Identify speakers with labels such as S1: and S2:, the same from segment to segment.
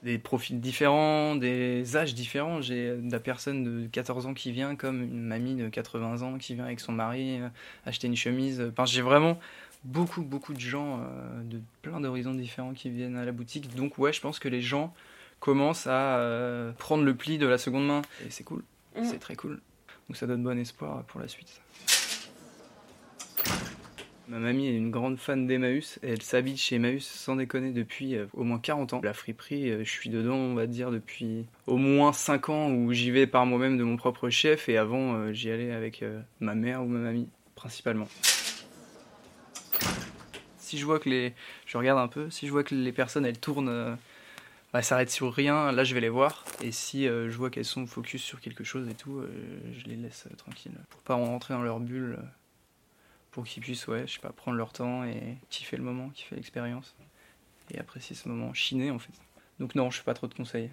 S1: Des profils différents, des âges différents. J'ai de la personne de 14 ans qui vient comme une mamie de 80 ans qui vient avec son mari acheter une chemise. Enfin, j'ai vraiment beaucoup de gens de plein d'horizons différents qui viennent à la boutique. Donc ouais, je pense que les gens commencent à prendre le pli de la seconde main. Et c'est cool, c'est très cool. Donc ça donne bon espoir pour la suite. Ma mamie est une grande fan d'Emmaüs et elle s'habille chez Emmaüs sans déconner depuis au moins 40 ans. La friperie, je suis dedans, on va dire, depuis au moins 5 ans où j'y vais par moi-même de mon propre chef et avant j'y allais avec ma mère ou ma mamie, principalement. Si je vois que je regarde un peu, si je vois que les personnes elles tournent, s'arrêtent sur rien, là je vais les voir. Et si je vois qu'elles sont focus sur quelque chose et tout, je les laisse tranquilles. Pour pas rentrer dans leur bulle. Pour qu'ils puissent, ouais, je sais pas, prendre leur temps et kiffer le moment, kiffer l'expérience. Et apprécier ce moment, chiner en fait. Donc non, je fais pas trop de conseils.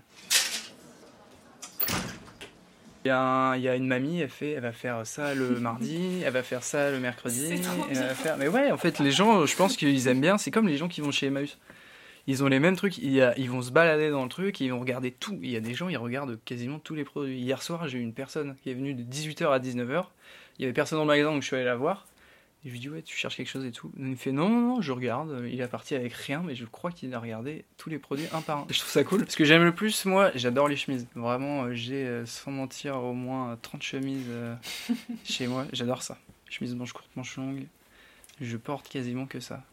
S1: Il y a une mamie, elle va faire ça le mardi, elle va faire ça le mercredi.
S2: C'est trop
S1: elle va
S2: bien.
S1: faire... Mais ouais, en fait, les gens, je pense qu'ils aiment bien. C'est comme les gens qui vont chez Emmaüs. Ils ont les mêmes trucs, ils vont se balader dans le truc, ils vont regarder tout. Il y a des gens, ils regardent quasiment tous les produits. Hier soir, j'ai eu une personne qui est venue de 18h à 19h. Il y avait personne dans le magasin, donc je suis allé la voir. Et je lui dis ouais, tu cherches quelque chose et tout. Il me fait non, je regarde. Il est parti avec rien, mais je crois qu'il a regardé tous les produits un par un. Je trouve ça cool. Ce que j'aime le plus, moi, j'adore les chemises. Vraiment, j'ai sans mentir au moins 30 chemises chez moi. J'adore ça. Chemise manche courte, manche longue. Je porte quasiment que ça.